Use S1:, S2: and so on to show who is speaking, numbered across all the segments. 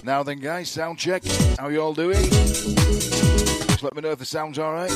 S1: Now then, guys, sound check. How you all doing? Just let me know if the sound's all right.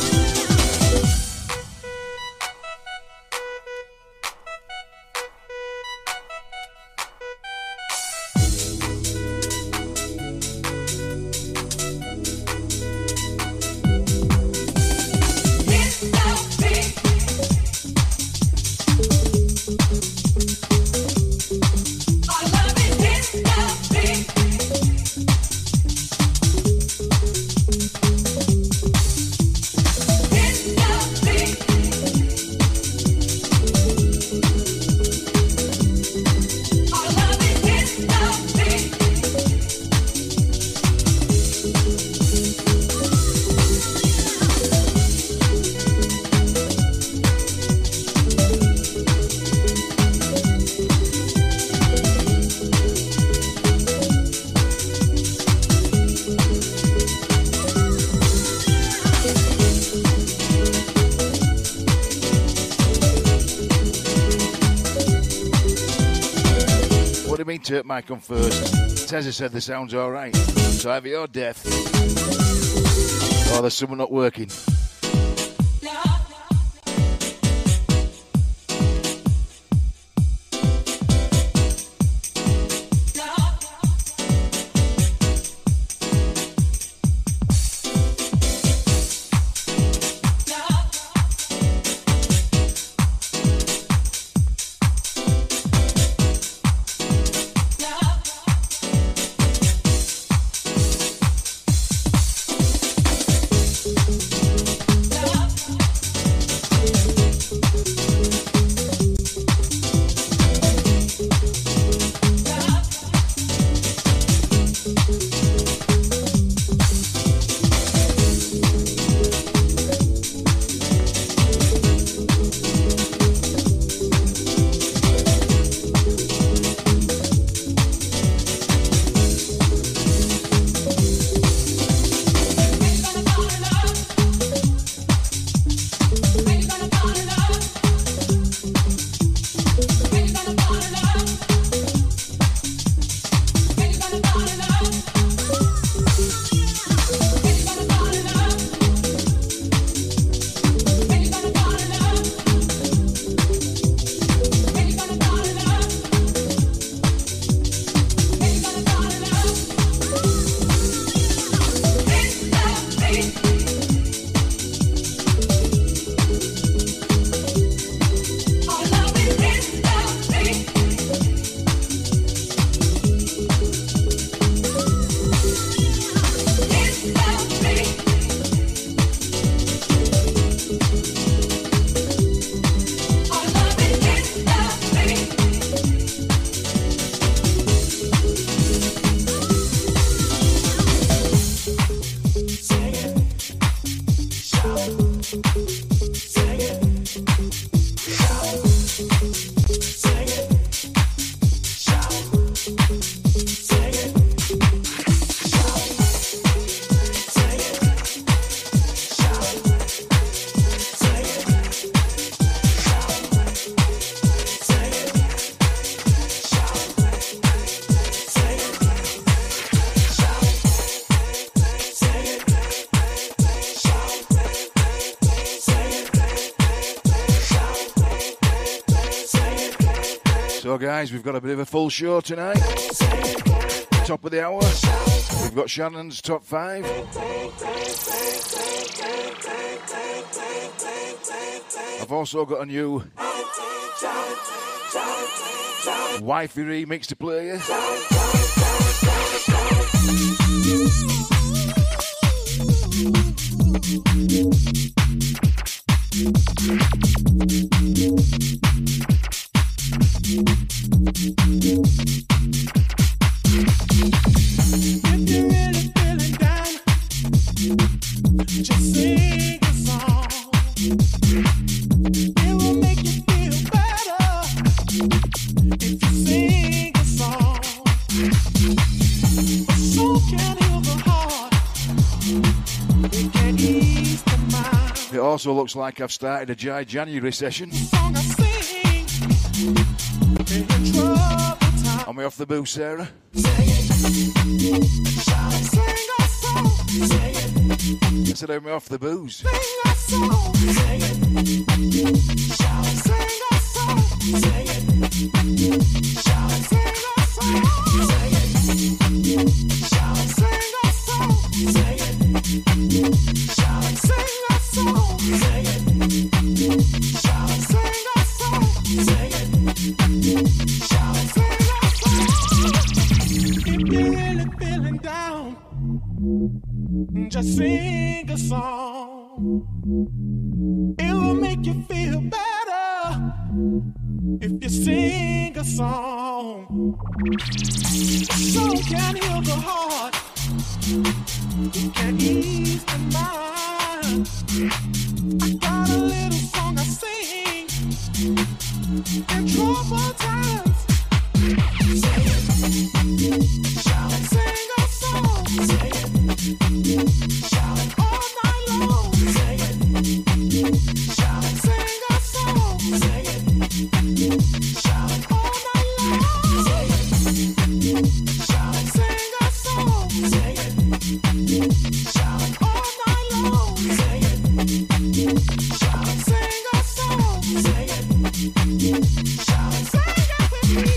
S1: Turp mic on first. Tezza said the sound's all right. So either you're deaf or there's someone not working. So guys, we've got a bit of a full show tonight. Top of the hour, we've got Shannon's top 5. I've also got a new wifey remix to play you. It also looks like I've started a January session on On me off the booze, Sarah. I said, on me off the booze.
S2: Just sing a song. It will make you feel better if you sing a song. Song can heal the heart. It can ease the mind. I got a little song I sing in trouble times. Sing a song. Shout it all night long. Sing it. Shout it. Sing a song. Sing it. Shout it all night long. Sing it. Shout it. Sing a song. Sing it. Shout it all night long. Sing it. Shout it. Sing a song. Sing it. Shout it. Sing it with me.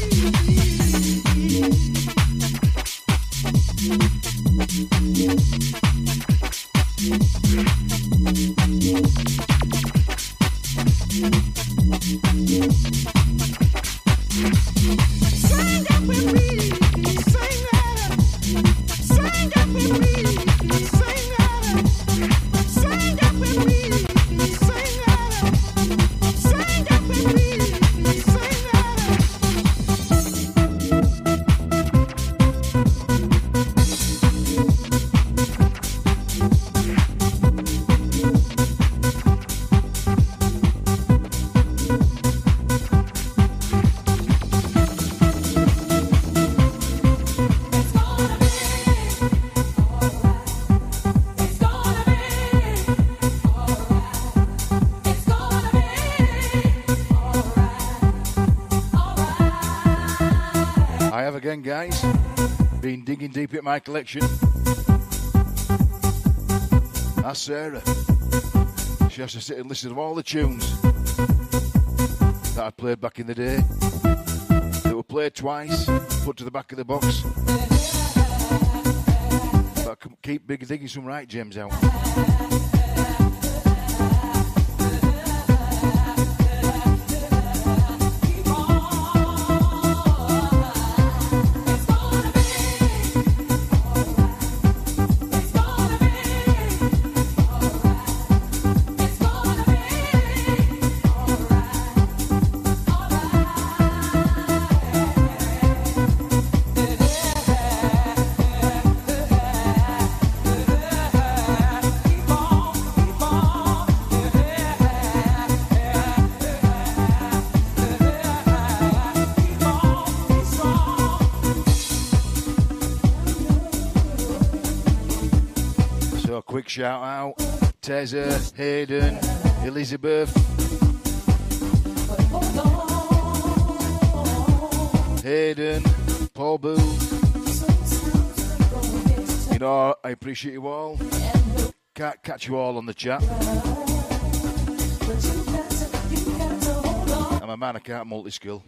S1: Again, guys, been digging deep at my collection. That's Sarah. She has to sit and listen to all the tunes that I played back in the day, that were played twice, put to the back of the box. But I keep digging some right gems out. Shout out Tezza, Hayden, Elizabeth, Hayden, Paul Boo. You know, I appreciate you all. Can't catch you all on the chat. I'm a man, I can't multi-skill.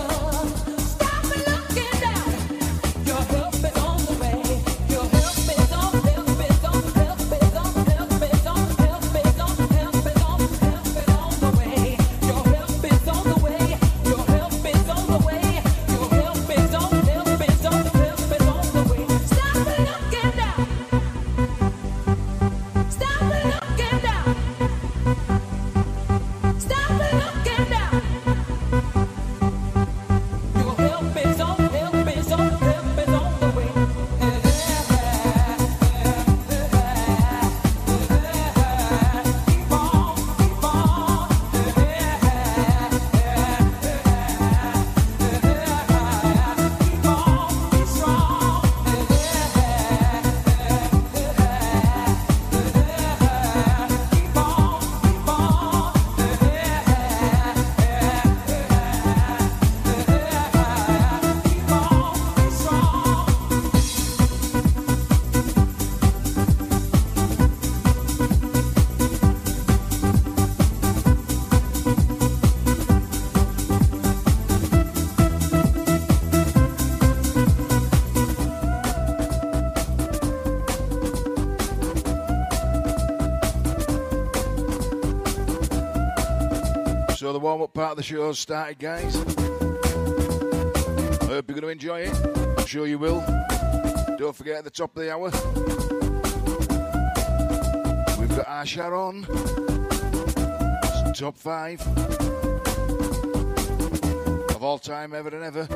S3: Your help is on the way.
S1: So the warm-up part of the show's started, guys. I hope you're going to enjoy it. I'm sure you will. Don't forget at the top of the hour, we've got our Sharon. Top 5 of all time, ever and ever.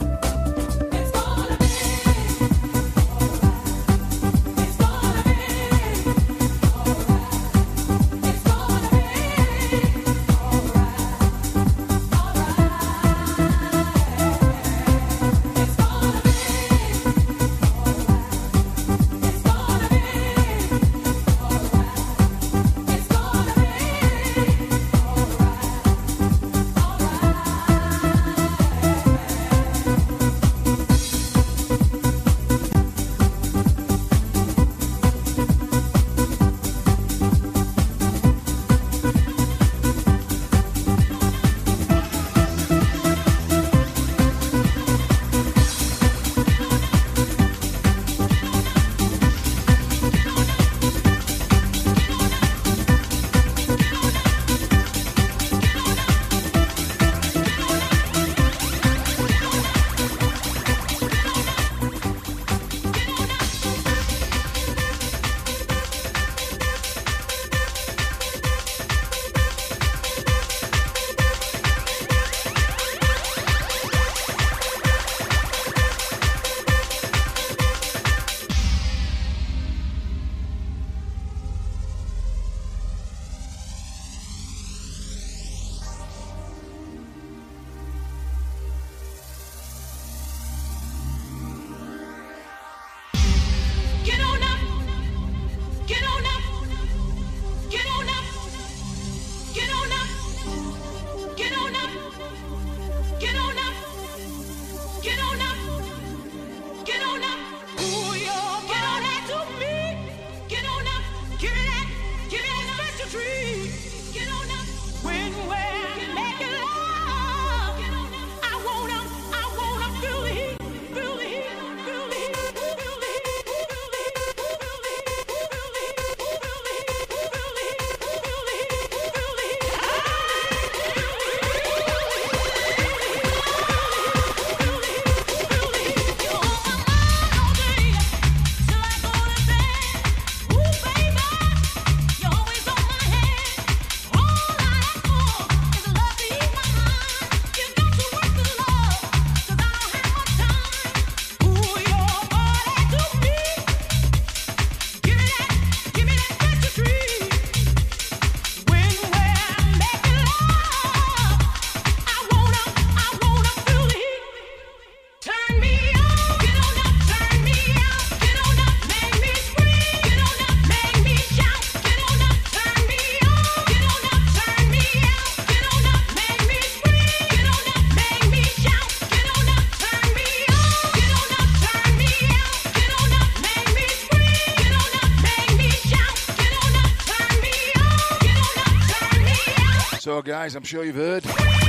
S1: So, guys, I'm sure you've heard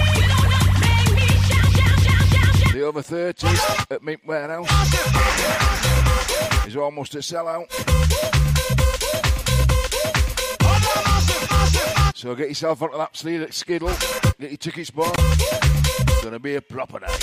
S1: the over 30s at Mint Warehouse is almost a sellout. So get yourself onto that skiddle, get your tickets bought. It's going to be a proper night.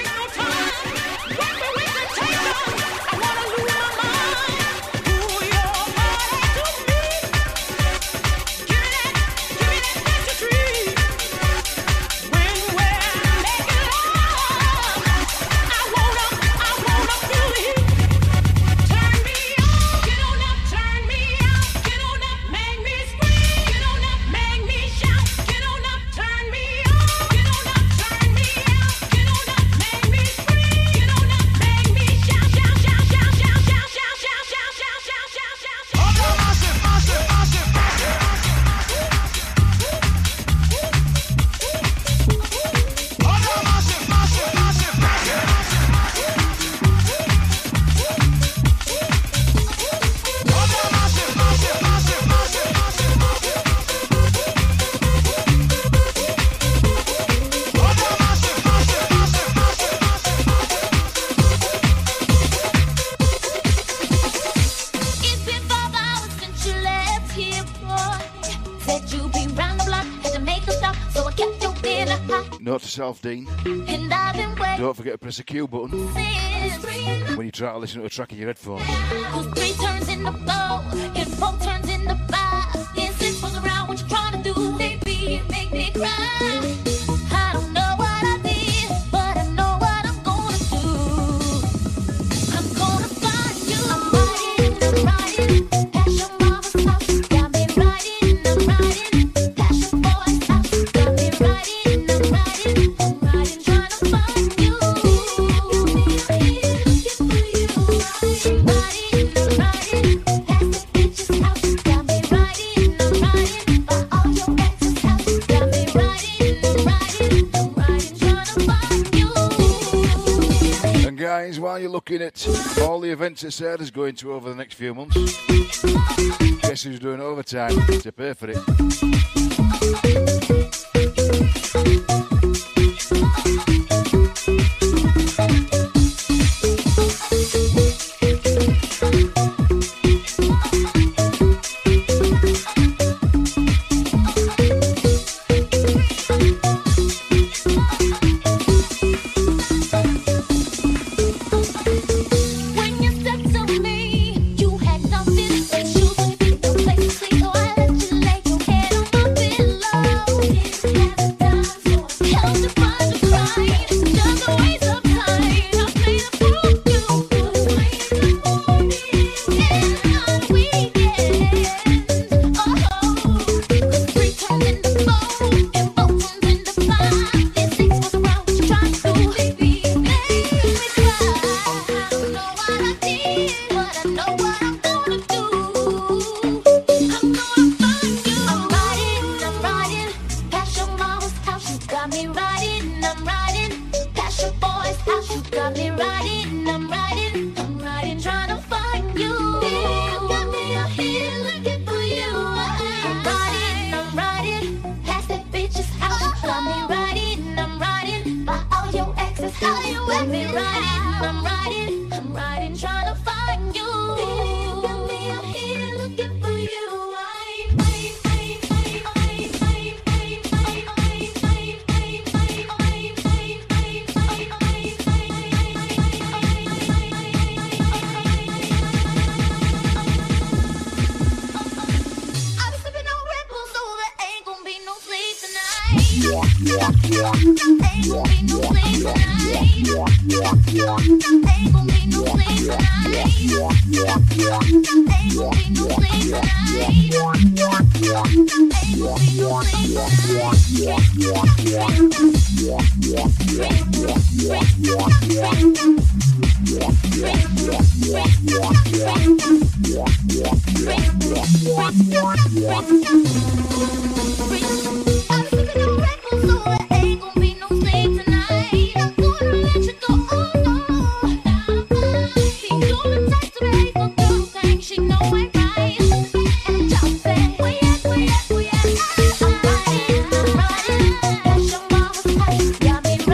S2: Ooh, yeah.
S1: yourself, Dean.
S2: And I've been waiting
S1: Don't forget to press the Q button
S2: since.
S1: when you try to listen to a track in your headphones.
S2: 'Cause 3 turns into 4, and 4 turns into 5, and 6 was around what you trying to do, baby, it make me cry. I don't know what I did, but I know what I'm gonna do. I'm gonna find you. I'm riding, past your mama's house. Got me riding, I'm riding, past your boy's house. Got me riding, I'm riding, trying to find you.
S1: And guys, while you're looking at all the events that Sarah's going to over the next few months, guess who's doing overtime to pay for it?
S2: When you said to me you had nothing to choose, no place to sleep, so I let you lay your head on my pillow. Didn't have the time, so I held you by the pride. Just a waste of time. I played a fool you, was waiting in the morning and on the weekend. Oh, 'cause 3 turned into 4, and 4 turned into 5, and 6 was around what you trying to do, baby, make me cry. I don't know what I did, but I know what I'm gonna do. I'm gonna find you. I'm riding, past your mama's house. You got me riding, I'm riding, past your boy's house. You got me riding, I'm riding, trying to find you. You got me out here looking for you. I'm riding, past that bitch's house. You got me riding, I'm riding, by all your exes' house. You got me riding, I'm riding, trying to find you. You got me out here looking for you. I've been sipping on Red Bull, so there ain't gonna be no sleep tonight. Ain't gonna be no sleep tonight. Ain't gonna be no sleep tonight. Ain't gonna be no sleep I'm sipping on Red Bull, so there ain't gonna be no sleep tonight. I'm gonna let you go, oh no. Be doing tight to me, no girl thing, she know I right. And just say, where you at? I'm riding, past your mama's house. Got me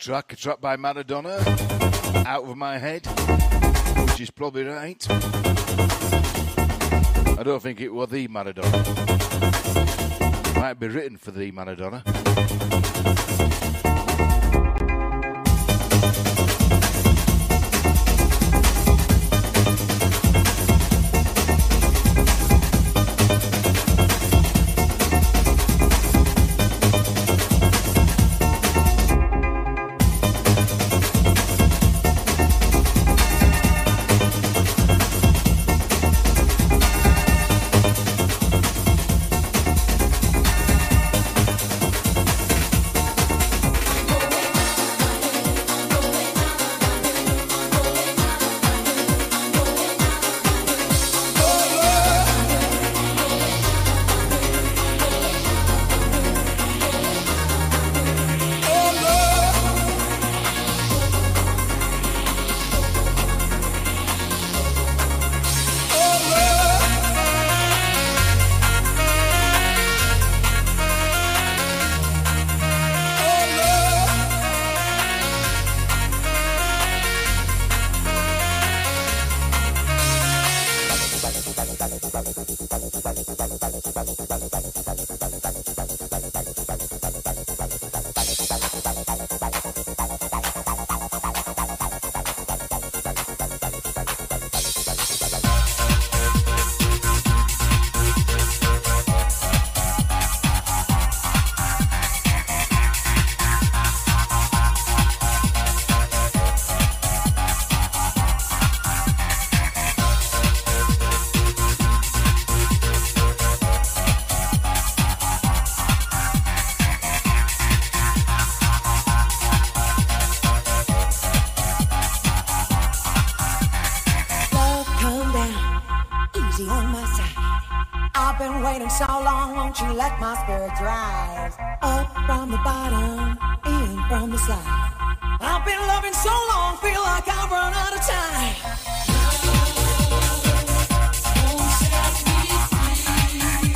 S1: track, a track by Maradona, Out of My Head, which is probably right. I don't think it was the Maradona. Might be written for the Maradona.
S3: You let my spirit rise up from the bottom, in from the side. I've been loving so long, feel like I've run out of time. Won't set me free.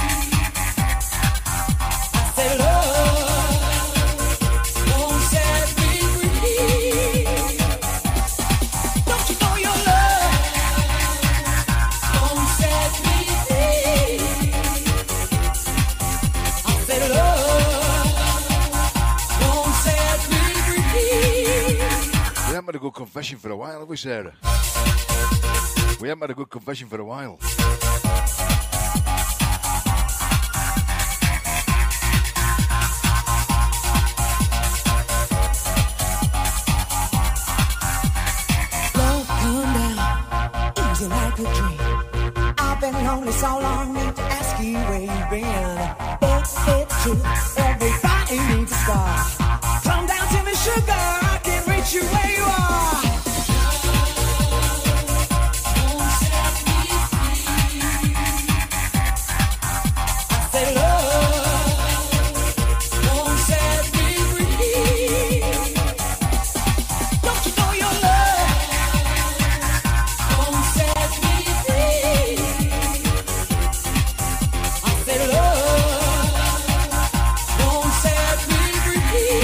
S3: I said love won't set me free. Don't you know your love won't set me free?
S1: We haven't had a good confession for a while, have we, Sarah? We haven't had a good confession for a while.
S3: Love, come down, easy like a dream. I've been lonely so long, need to ask you where you've been. It's true, everybody needs a scar. Come down to me, sugar, I can reach you where you are. Free.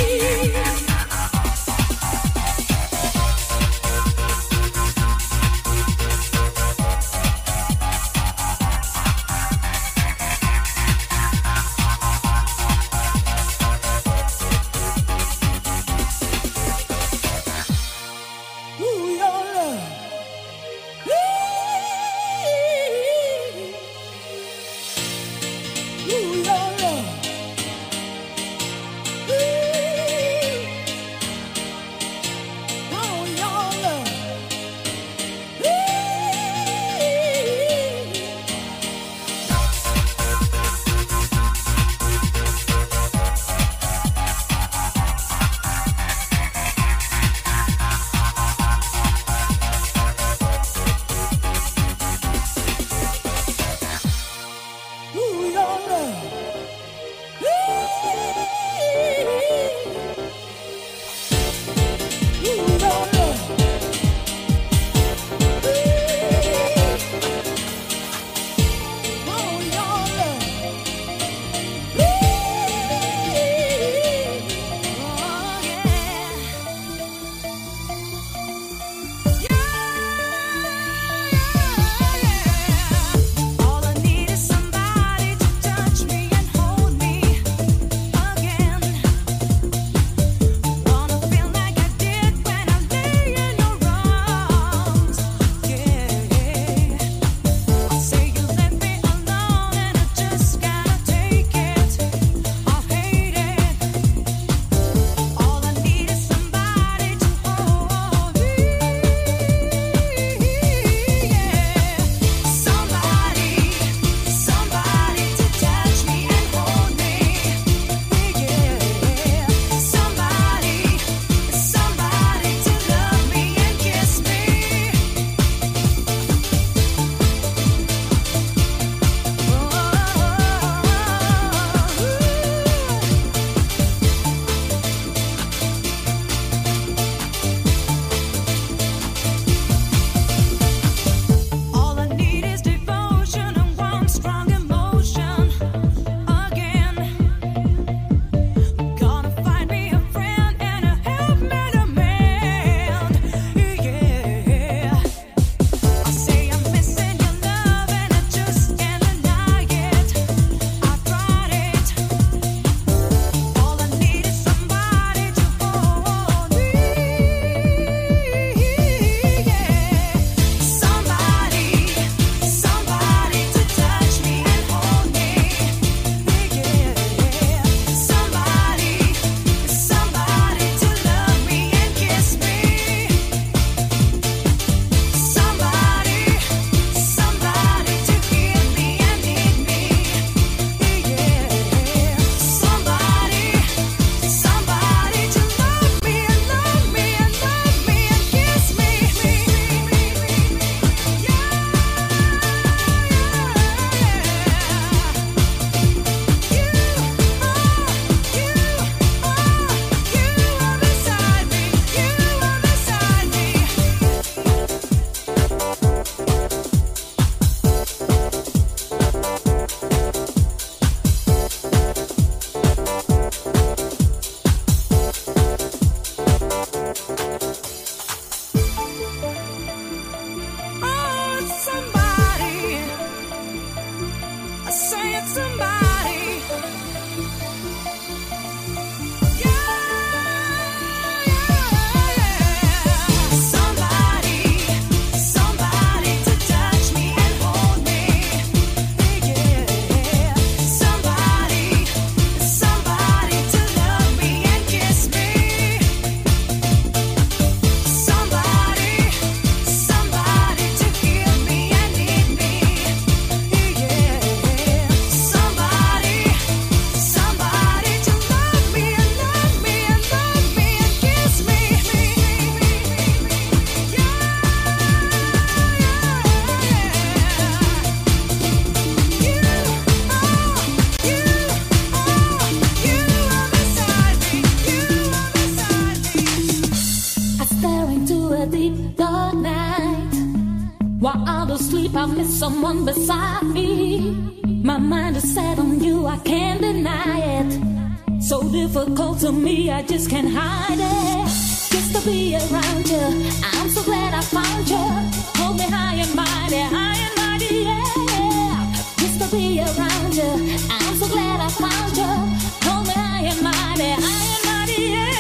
S4: sleep, I miss someone beside me. My mind is set on you, I can't deny it. So difficult to me, I just can't hide it. Just to be around you, I'm so glad I found you. Hold me high and mighty, yeah. Just to be around you, I'm so glad I found you. Hold me high and mighty, yeah.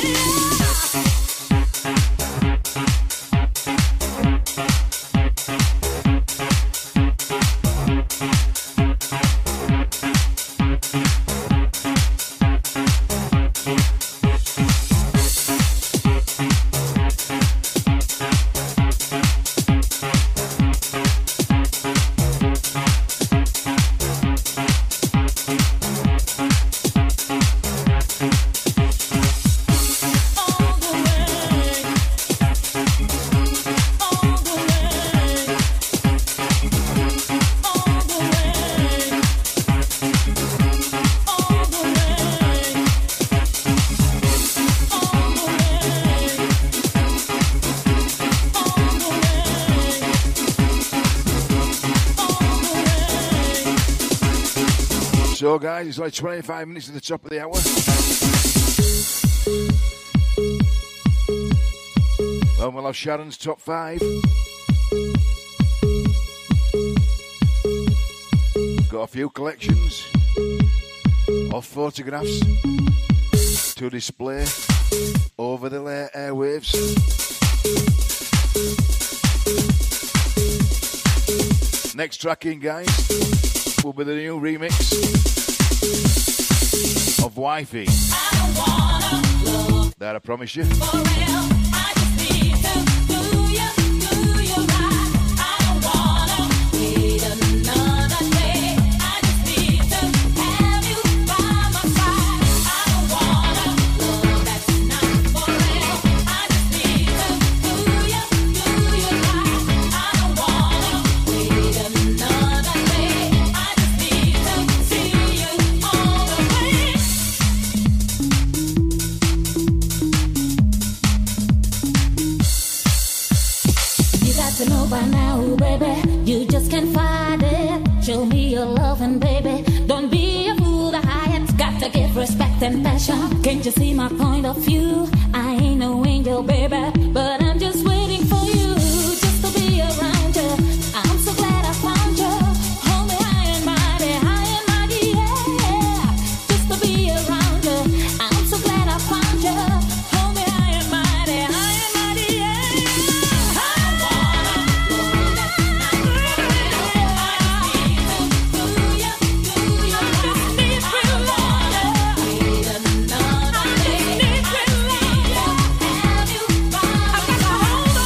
S1: So, guys, it's like 25 minutes to the top of the hour. Well, we'll have Sharon's top 5. Got a few collections of photographs to display over the airwaves. Next track in, guys, will be the new remix of Wifey. That I promise you. By now, baby, you just can't fight it. Show me your loving, baby. Don't be a fool to hide it. Got to give respect and passion. Can't you see my point of view? I ain't no angel, baby, but I'm just waiting for you. Just to be around you. I'm so glad I found you. Hold me high and mighty, yeah. Just to be around you. I'm so glad I found you. Hold me high and mighty, yeah. Hold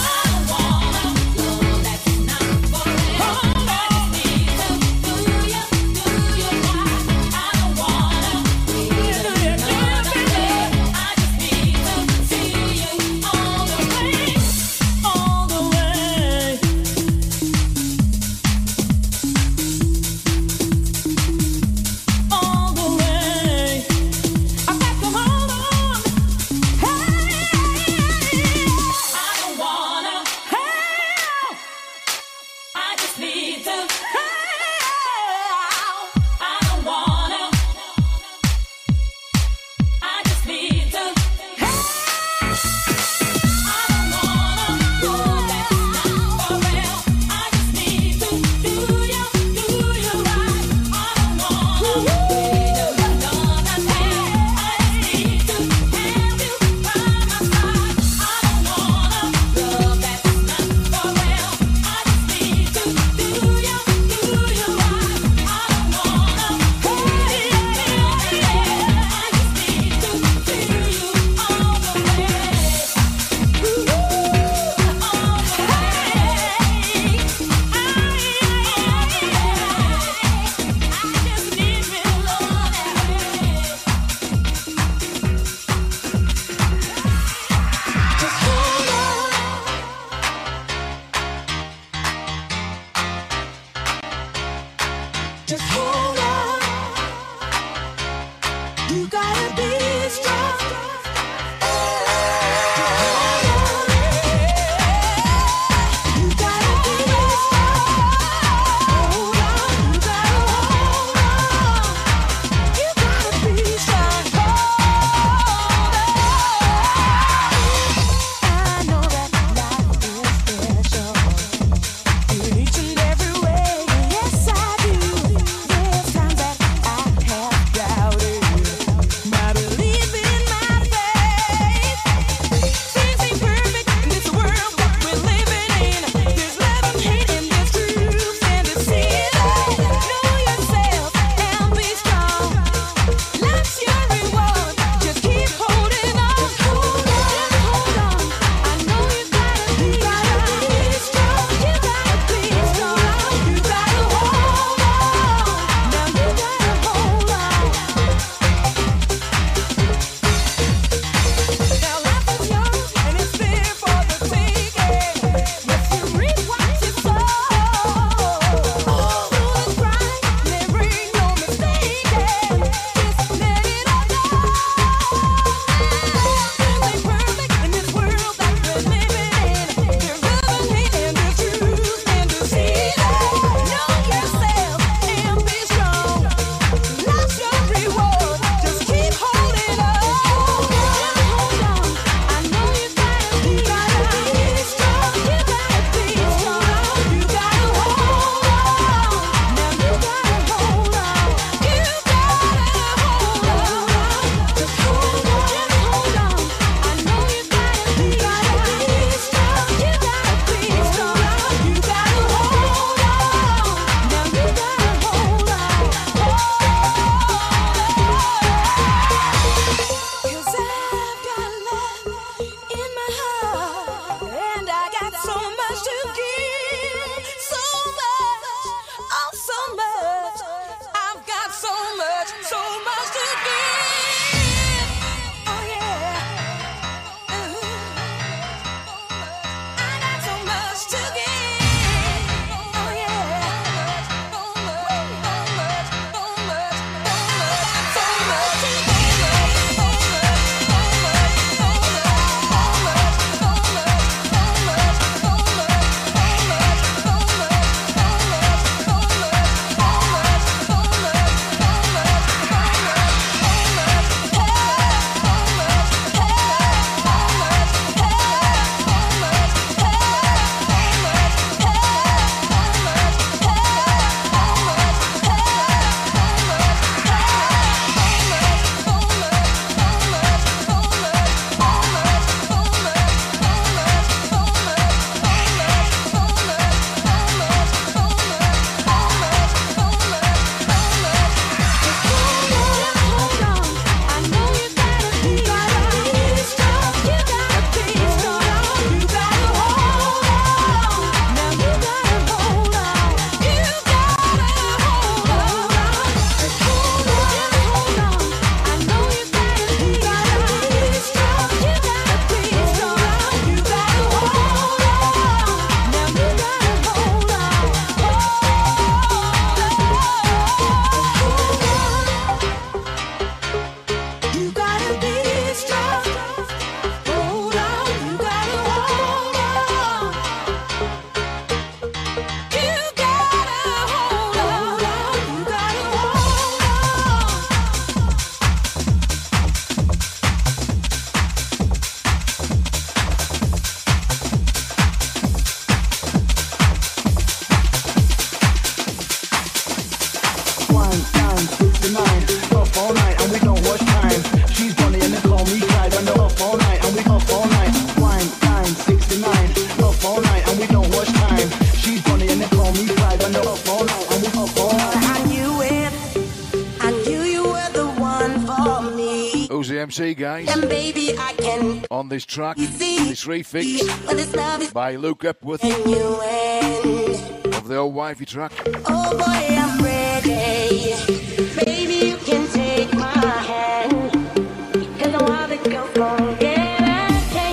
S1: MC, guys,
S2: And baby, I can
S1: on this track,
S2: see
S1: this refix
S2: what this love is
S1: by Luke Epworth
S2: in you and
S1: of the old wifey track.
S2: oh boy, I'm ready. Baby, you can take my hand. Cause I want to go from get a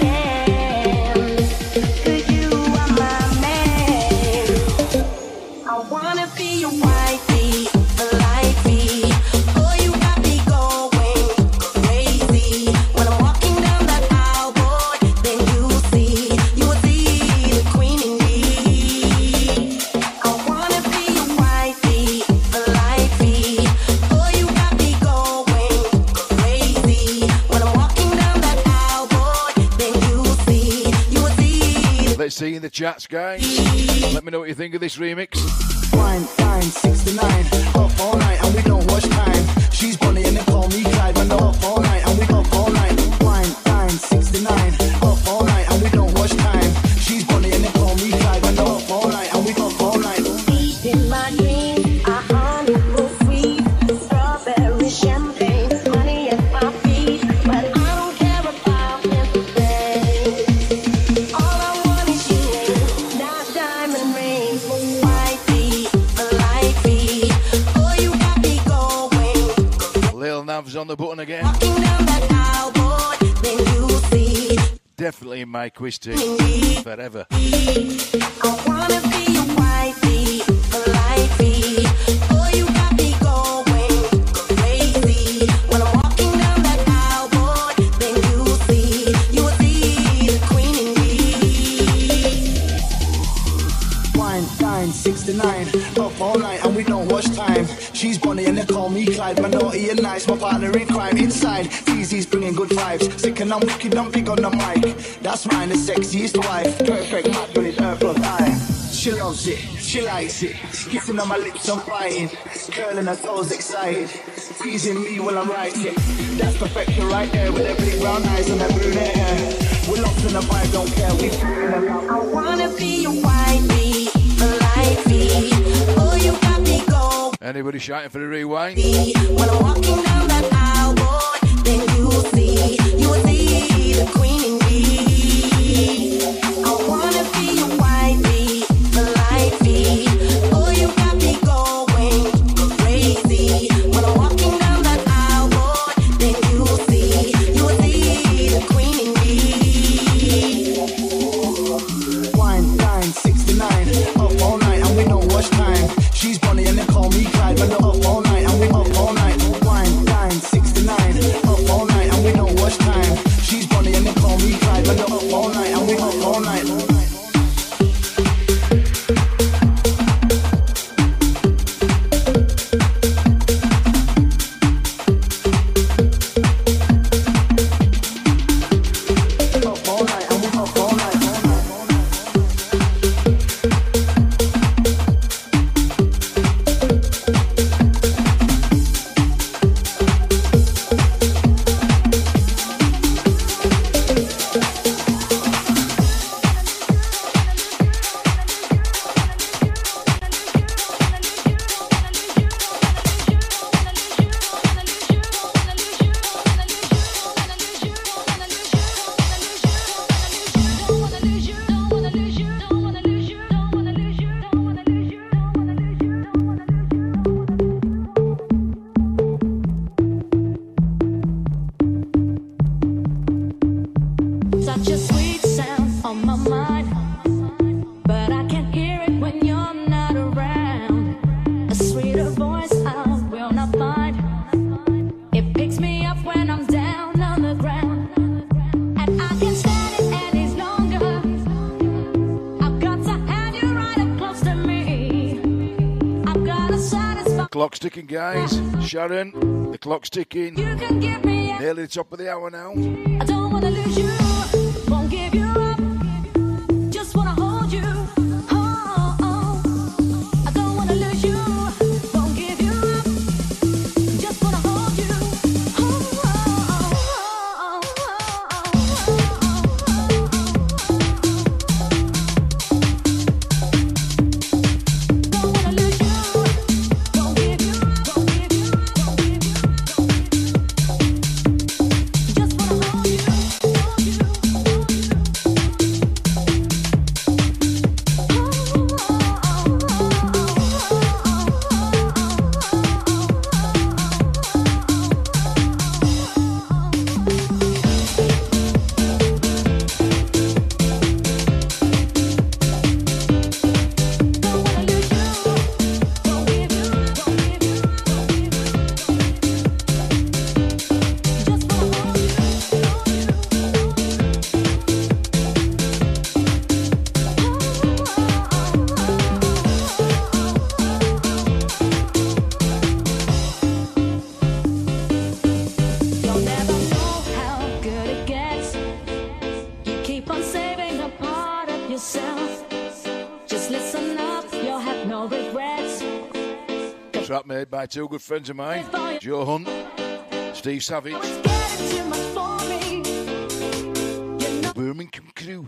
S2: chance. Cause you are my man. I wanna be your wifey, the lifey. Oh, you got me going crazy. When I'm walking down that aisle, boy, then you will see the queen in me. I wanna be your wifey, the lifey. Oh, you got me going crazy. When I'm walking down that aisle, boy, then you will see
S1: Let's see in the chats, guys. Let me know what you think of this remix.
S5: Wine, dine, 69, up all night and we don't wash time. She's Bonnie and they call me Clyde. When they're up all night and we up all night. Wine, dine, 69, up all night and we don't wash time. She's Bonnie and they call me Clyde. When they're up all night and we up all night.
S2: in my dreams, I honeymoon sweet, strawberry champagne, honey at my feet, but I don't care about everything. All I want is you, not diamond rings, wifey, lifey. Oh, you got me going,
S1: Lil Nav's on the button again.
S2: walking down that aisle, boy, then you see
S1: Definitely in my quiz team. Forever.
S2: I wanna be your wifey, lifey. Oh, you got me going crazy. When I'm walking down that aisle, boy, then you will see the queen in me.
S5: Wine, dine, 69, up all night and we don't wash time. She's Bonnie and they call me Clyde. My naughty and nice, my partner in crime. Inside, Easy's bringing good vibes. Sick and I'm wicked, I'm big on the mic. That's mine, the sexiest wife. Perfect, mad with her plus I. She loves it, she likes it. Kissing on my lips, I'm biting. Curling her toes excited. Teasing me while I'm writing. That's perfection right there with her big brown eyes and her brunette hair. We're lost in the vibe, don't care. We fooling around.
S2: I wanna be your wifey, lifey. Oh, you got me going.
S1: Anybody shouting for the rewind?
S2: When I'm walking down that aisle, boy, then you will see the queen in me. I wanna be your wifey, lifey. Oh, you got me going crazy. When I'm walking down that aisle, boy, then you will see the queen in me.
S5: Wine, dine, 69, up all night and we don't wash time. She's Bonnie and they call me Clyde. When they're up all night and we up all night. Wine, dine, 69, up all night and we don't wash time. She's Bonnie and they call me Clyde. When they're up all night and we up all night. Up all night and we up all night.
S4: Such a sweet sound on my mind, but I can't hear it when you're not around. A sweeter voice I will not find. It picks me up when I'm down on the ground, and I can't stand it any longer. I've got to have you right up close to me. I've got to satisfy.
S1: Clock's ticking, guys. Sharon, the clock's ticking.
S4: You can give me.
S1: Nearly the top of the hour now.
S4: I don't wanna lose you. Won't give you up. Just wanna hold you. Oh, oh. I don't wanna lose you. Won't give you up. Just wanna hold you. Oh, oh, don't wanna lose you. Won't give you up. Won't give you up. Won't give you up.
S1: Track made by two good friends of mine, Joe Hunt, Steve Savage. The Birmingham Crew.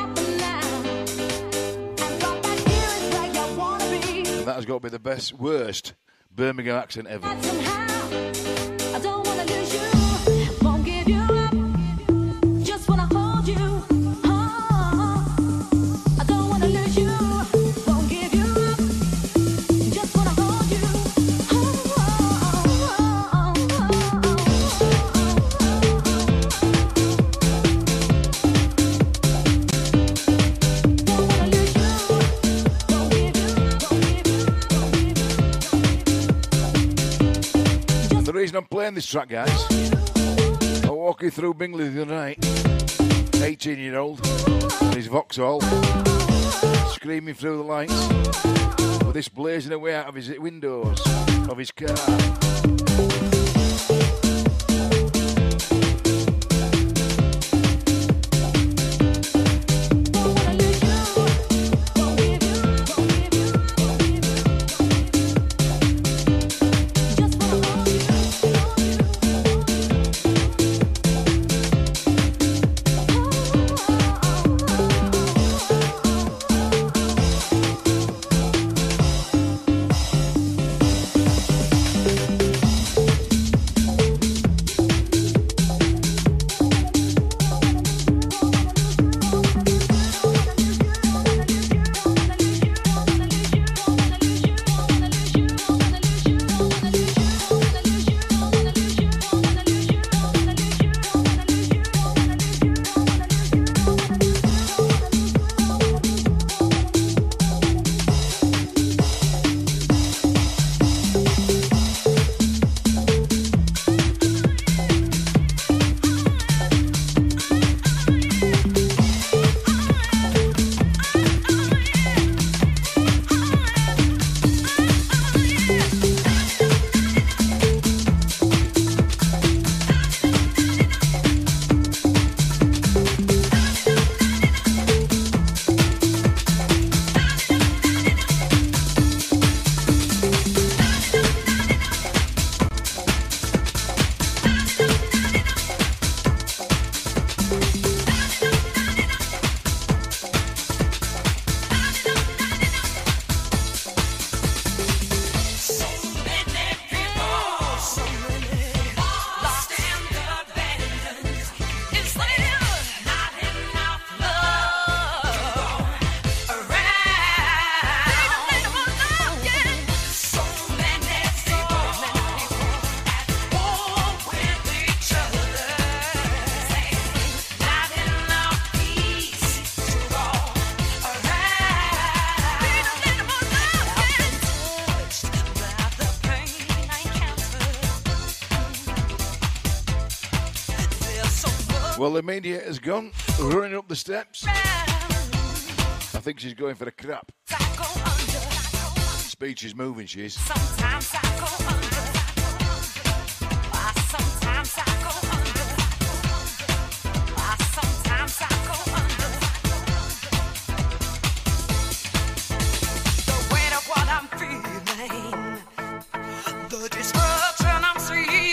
S1: And that has got to be the worst Birmingham accent ever.
S4: I don't wanna lose you, won't give you up, just wanna hold you. I don't wanna lose you, won't give you up, just wanna hold you.
S1: The reason I'm playing this track, guys, I was walking through Bingley the other night, 18-year-old, in his Vauxhall, screaming through the lights, with this blazing away out of his windows of his car. Well, the mediator's gone, running up the steps. I think she's going for a crap. Speech is moving, she is.
S2: Sometimes I go under. Sometimes I go under. Sometimes I go under. The weight of what I'm feeling, the destruction I'm seeing.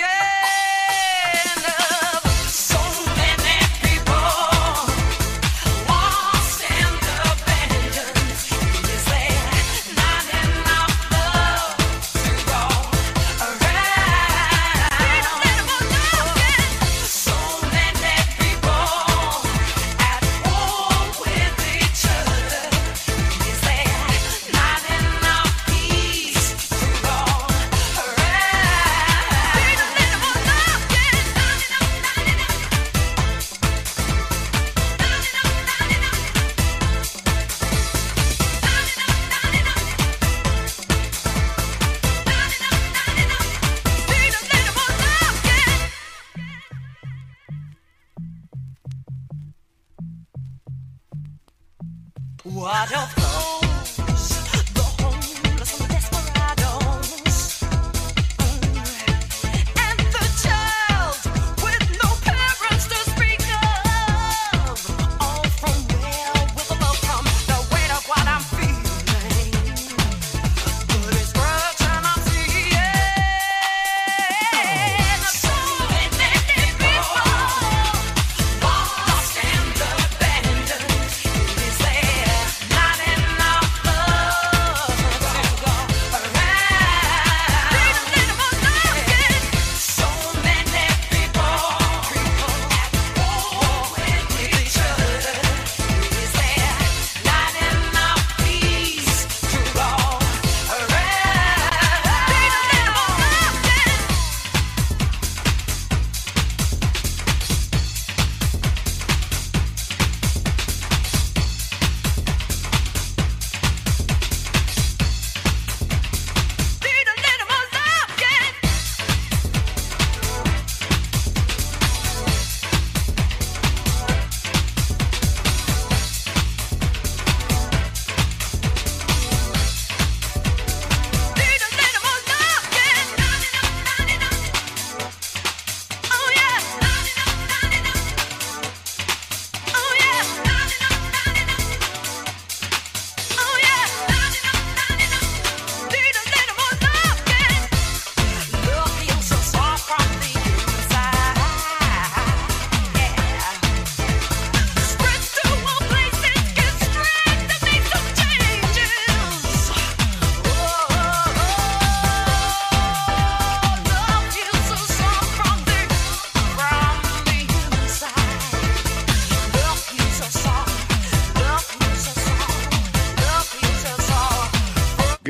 S2: What of those, the homeless and desperados, and the child with no parents to speak of, all from where will the love come, the weight of what I'm feeling, the destruction I'm seeing.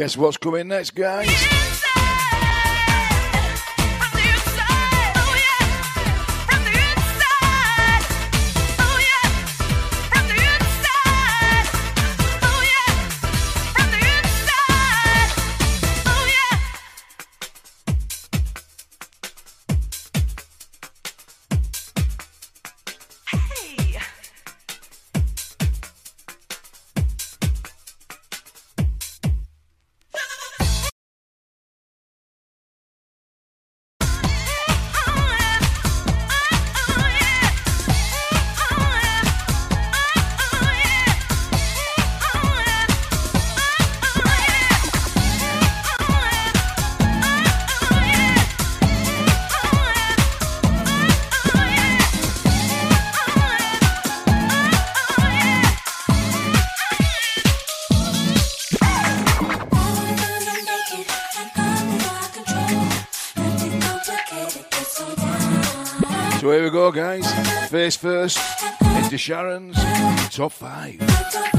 S1: Guess what's coming next, guys? So here we go, guys. Face first into Sharon's top 5.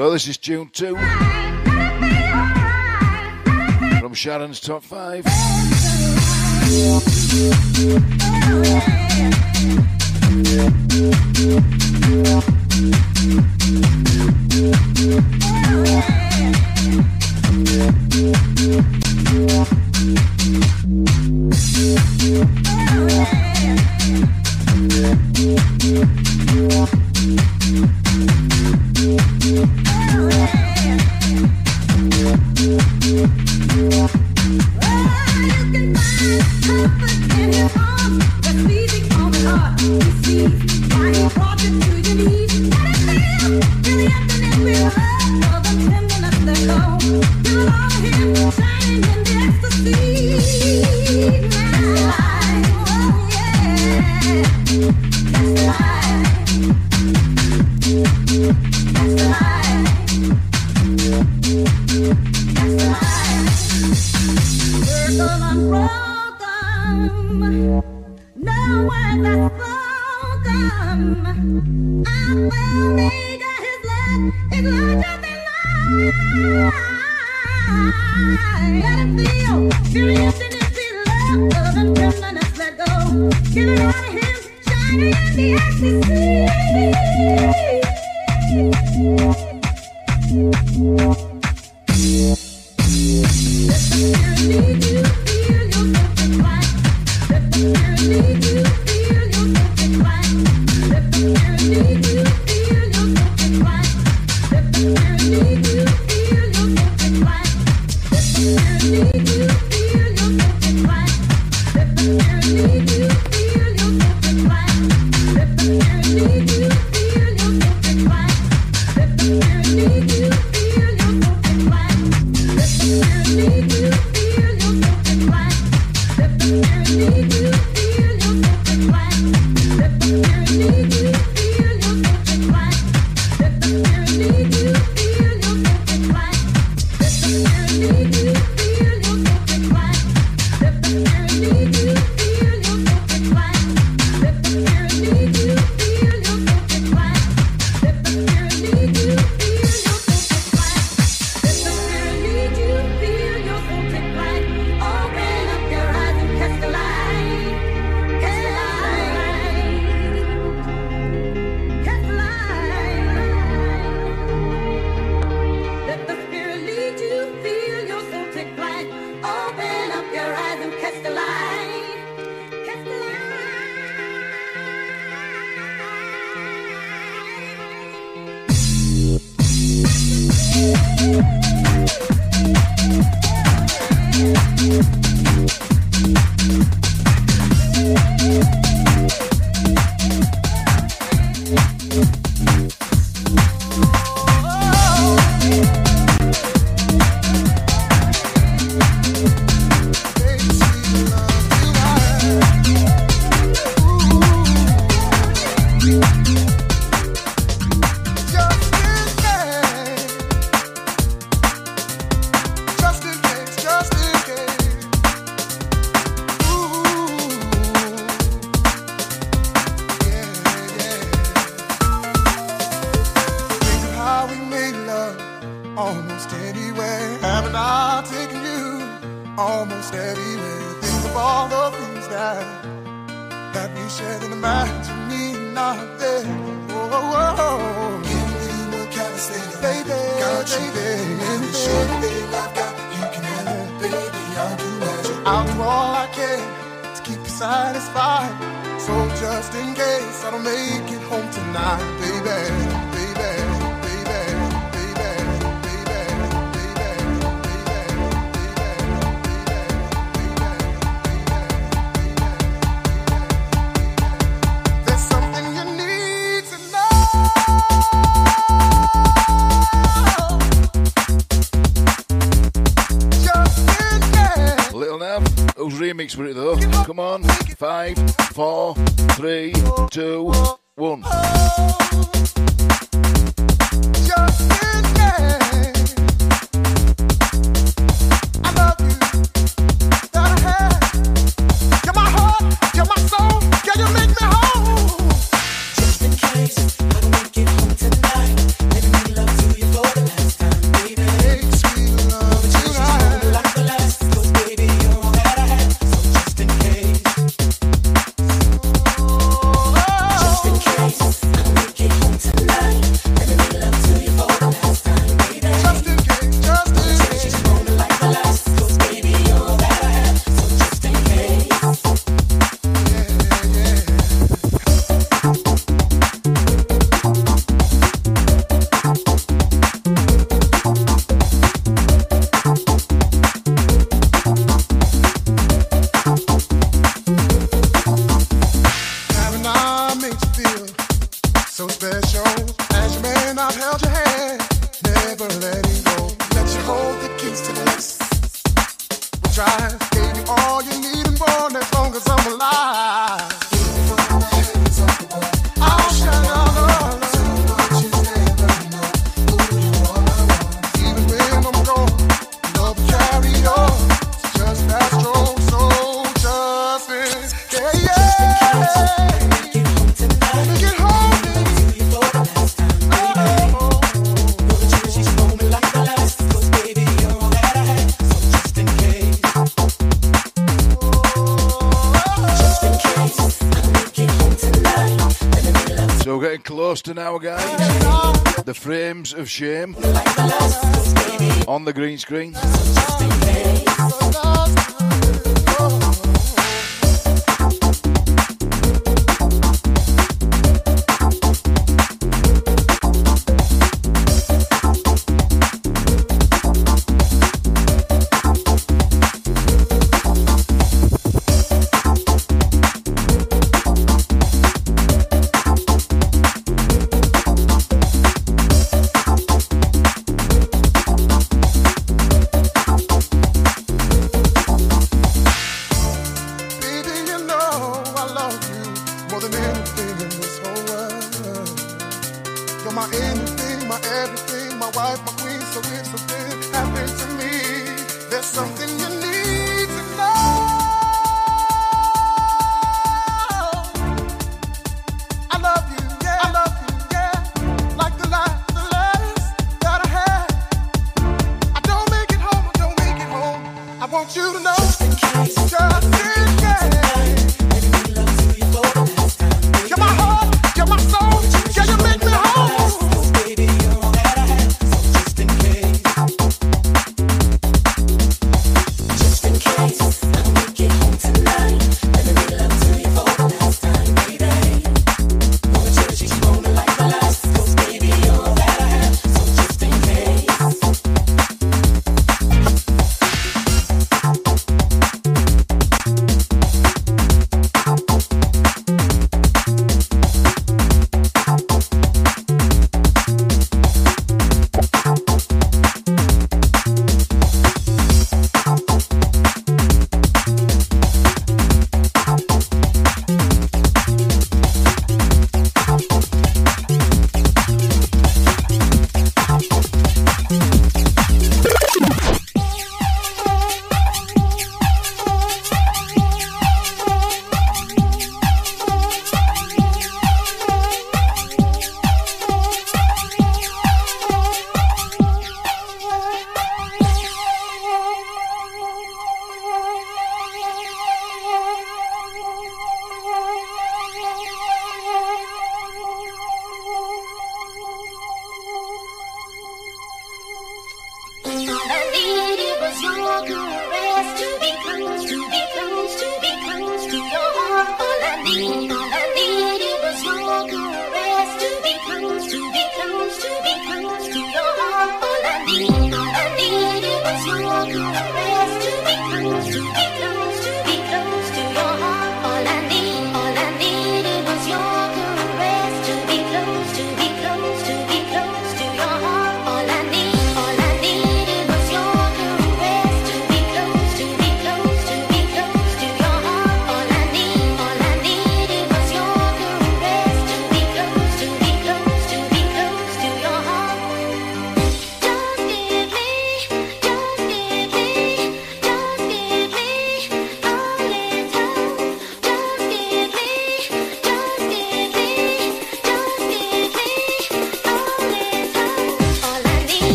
S1: So this is tune 2 from Sharon's Top 5. Remix with it though. Come on. 5, 4, 3, 2, 1.
S3: Just in case I don't make it home tonight, let me make love to you for the
S1: We're getting close to now, guys. The frames of shame on the green screen.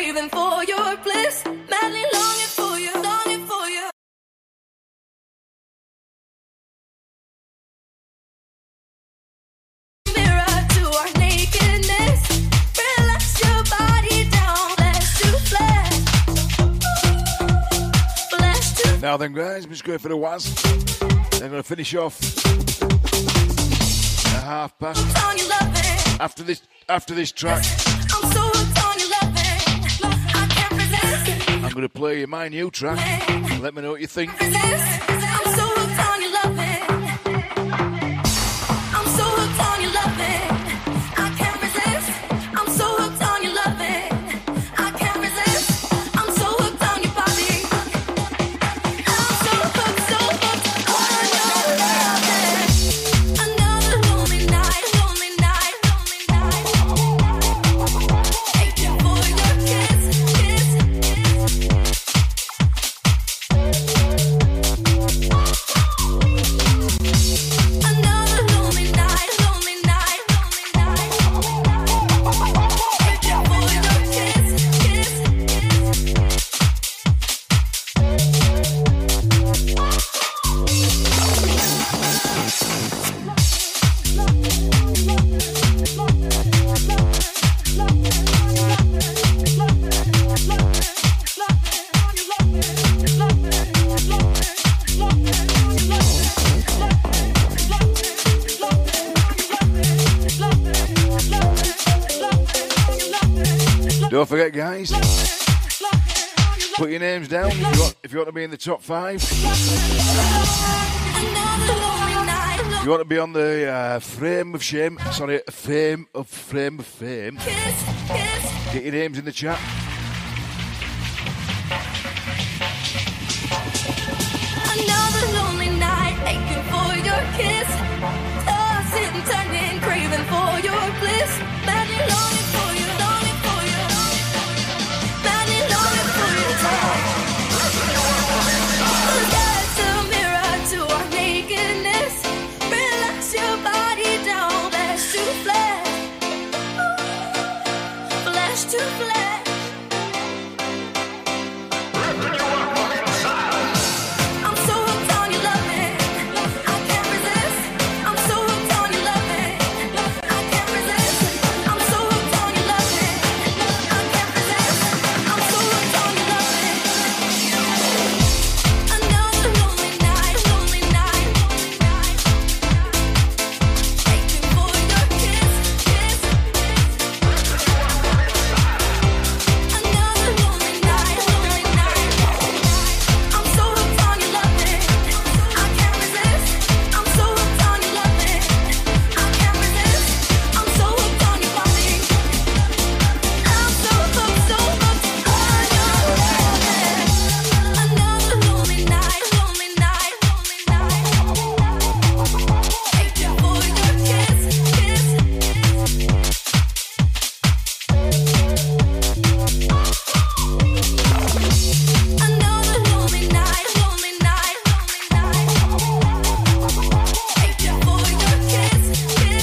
S4: craving for your bliss, madly longing for you, longing for you. Mirror to our nakedness, relax your body down, flesh to flesh, flesh to.
S1: Now then, guys, I'm just going for the Waz. Then I'm going to finish off at past.
S4: On your loving,
S1: After this track,
S4: I'm so hooked on your loving, I can't resist it.
S1: I'm going to play you my new track. Let me know what you think.
S4: I'm so hooked on your loving. I'm so hooked on your loving. I can't resist. I'm so hooked on your loving. I can't resist. I'm so hooked on your body. I'm so hooked on your loving. Another lonely night, lonely night, lonely night. Aching for your kiss, kiss, Another lonely night, lonely night, lonely night. Aching for your kiss, kiss,
S1: Don't forget, guys, put your names down if you want to be in the top 5.
S4: another lonely night,
S1: If you want to be on the Fame of Fame,
S4: kiss, kiss.
S1: get your names in the chat.
S4: Another lonely night, aching for your kiss, tossing, turning, craving for your bliss, madly longing for you, longing for you, madly longing for you. There's a mirror to our nakedness, relax your body down, flesh to flesh, flesh to flesh. I'm so hooked on your loving, I can't resist. I'm so hooked on your loving, I can't resist. I'm so hooked on your loving, I can't resist. I'm so hooked on your loving. Another lonely night, lonely night, lonely night. Aching for your kiss, kiss. Another lonely night, lonely night. I'm so hooked on your loving, I can't resist. I'm so hooked on your loving, I can't resist. I'm so hooked on your body. I'm so hooked on your loving. Another lonely night, lonely night, lonely night. Aching for your kiss, kiss. Another lonely night, lonely night, lonely night. Aching for your kiss, kiss.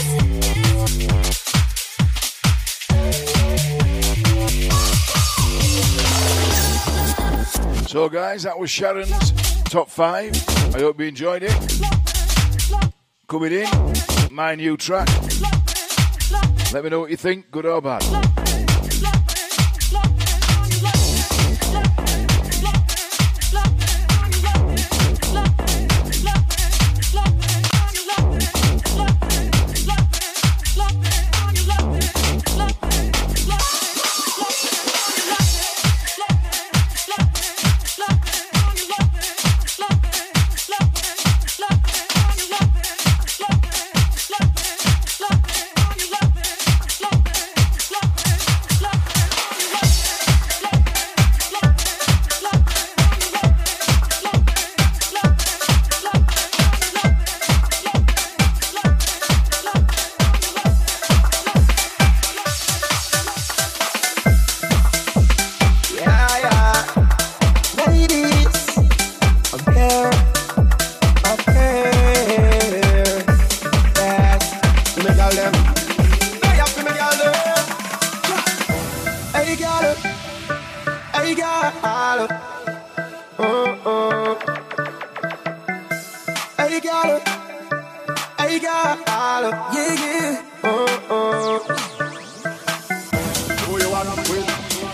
S1: So, guys, that was Sharon's top 5. I hope you enjoyed it. Coming in, my new track. Let me know what you think, good or bad.
S6: Hey girl, hey girl, hey girl, yeah, yeah. Who you wanna with?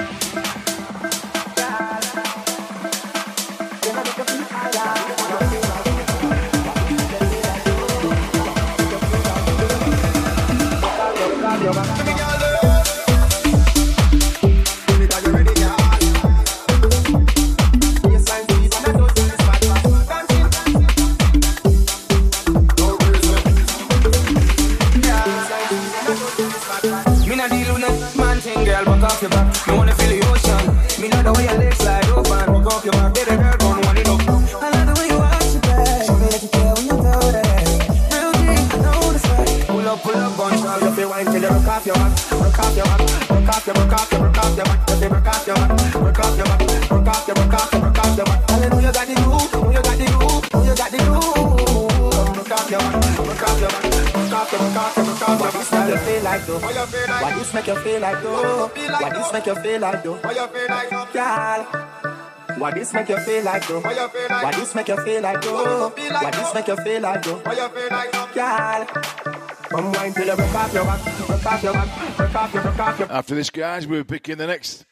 S7: Me wanna feel the ocean. Me know the way your legs slide open. Walk off your back, baby girl, don't want it up. I love the way you watch it back. Show me that you care when you throw that. Real deep, I know the fact. Pull up, gunshot. You feel wine till you rock off your back. Rock off your back. Rock off your back. Rock off your back. You feel rock off your back. Rock off your back. Rock off your back. Rock off your back. I know you got the groove. Know you got the groove. Know you got the groove. Rock off your back. Rock off your back. Rock off your back. Rock off your back. What you feel like though? What this make you feel like though? What this make you feel like though? What you feel like though? Girl. What this make you feel like though? What you feel like? What this make you feel like though? What this make you feel like though? What you feel like though? Girl. Come wine till you rock off your back, rock off your back, rock off your back.
S1: After this, guys, we're picking the next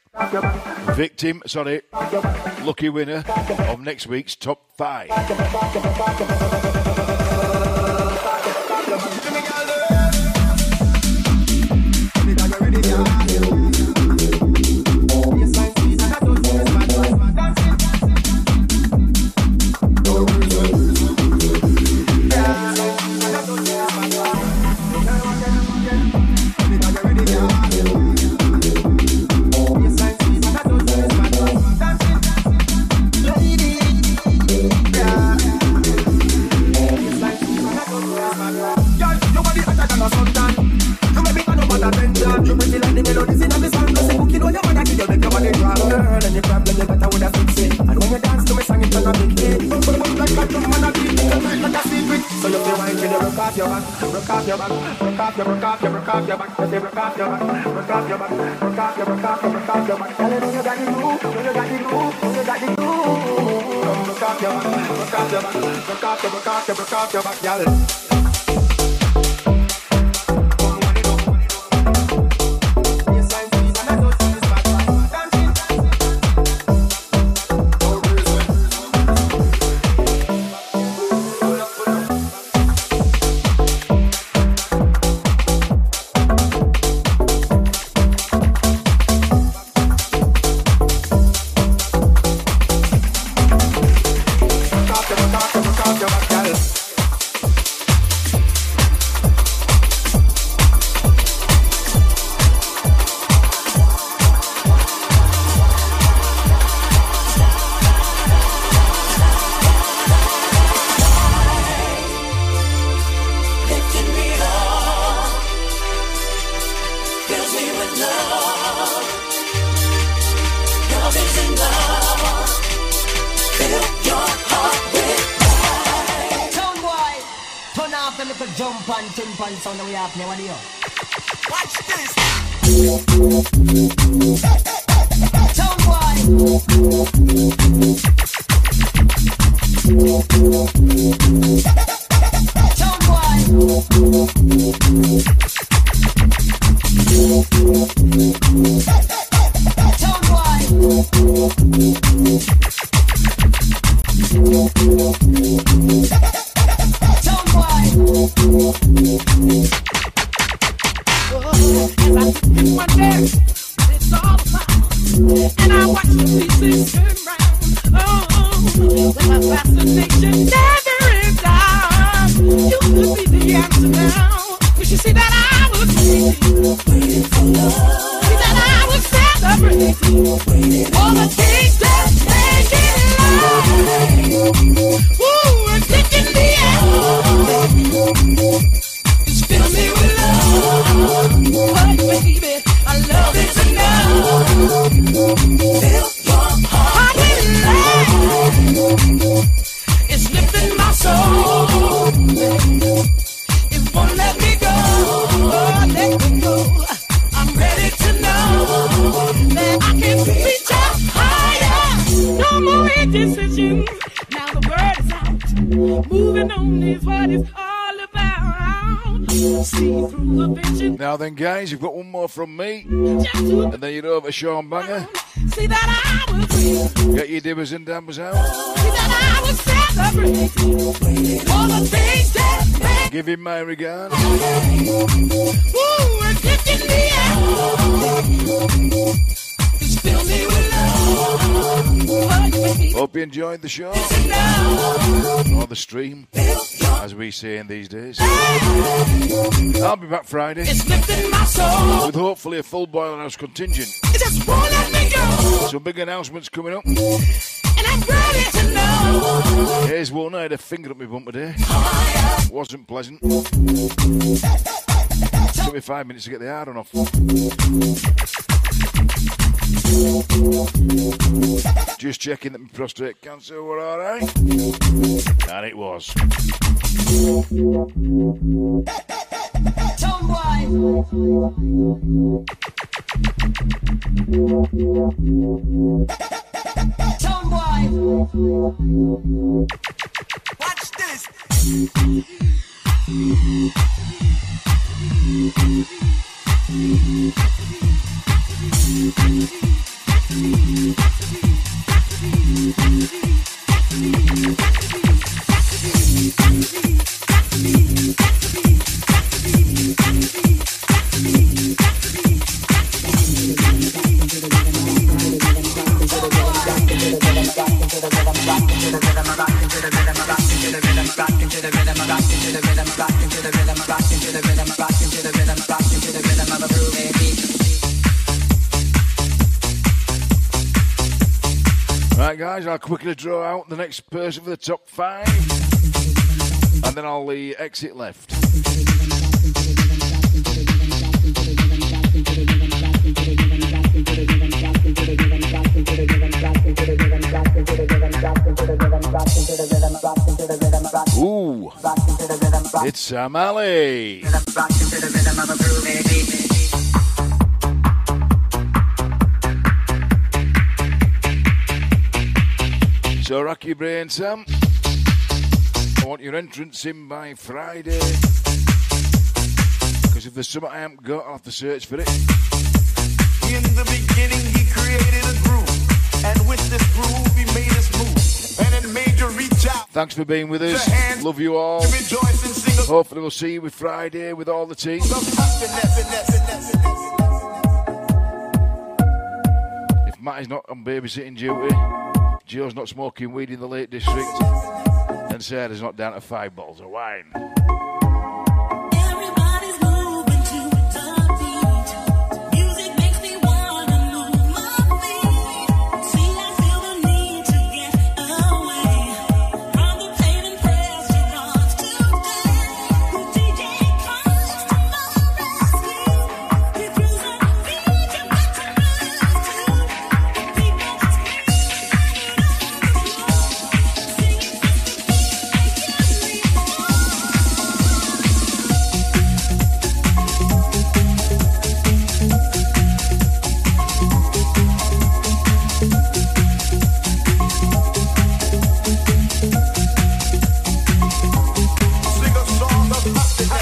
S1: lucky winner of next week's top 5.
S7: You pretty like the melodies in the song. No say book, you know your mother give you make your body drop. Girl, any problem you better woulda fix it. And when you dance to me song, it's gonna big hit. But like a drum and a beat, it's like a secret. So you feel wine till you rock off your back, rock off your back, rock off your, rock off your, rock off your back. You say rock off your back, rock off your back, rock off your, rock off your, rock off your back. Girl, you know you got the groove, know you got the groove, know you got the groove. Come rock off your back, rock off your back, rock off your, rock off your, rock off your back, girl.
S3: I'm ready to know that I can reach out high.
S2: is what it's all about. See through the vision.
S1: Now then, guys, you've got one more from me,
S2: Just to
S1: and then you're over Sean Banger.
S2: see that I was free.
S1: Get your dibbers and dabbers out.
S2: See that I was celebrating all the things that made.
S1: Give him my regard.
S2: Ooh, it's lifting me out. It's filling me with love.
S1: Hope you enjoyed the show, or the stream, as we say in these days. I'll be back Friday
S2: It's lifting my soul.
S1: with hopefully a full Boiler House contingent.
S2: It just won't let me go.
S1: Some big announcements coming up.
S2: And I'm ready to know.
S1: Here's one. I had a finger up my bum today. Wasn't pleasant. Took me 5 minutes to get the hard one off. Just checking that my prostate cancer were alright. And it was.
S3: Tomboy. Watch this.
S1: Right, guys, I'll quickly draw out the next person for the top 5. And then I'll exit left. Ooh, it's Sam Ali. So rock your brain, Sam. I want your entrance in by Friday. Because if there's something I haven't got, I'll have to search for it.
S6: In the beginning, he created a groove, and with this groove, he made us move, and it made you reach out.
S1: Thanks for being with us. Love you all.
S6: Rejoice and sing a
S1: Hopefully we'll see you with Friday with all the team. If Matt is not on babysitting duty, Joe's not smoking weed in the Lake District, and Sarah's not down to 5 bottles of wine.
S4: Everybody's moving to the beat. Music makes me wanna move my feet. See, I feel the need to get away from the pain and pressure of today. The DJ comes to my rescue. He proves that beat you got to move to. People just
S6: sing a song of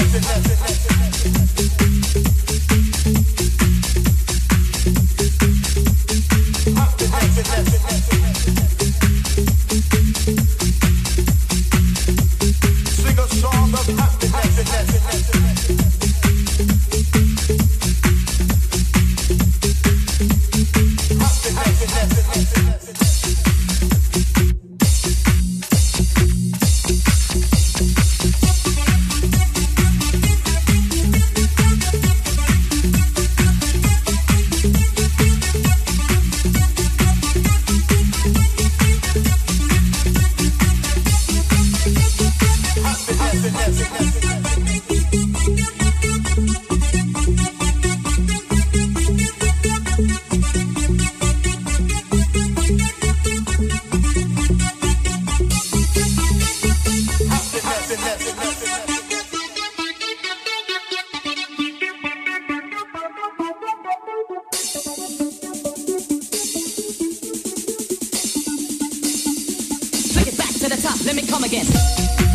S6: sing a song of
S3: Bring it back to the top, let me come again.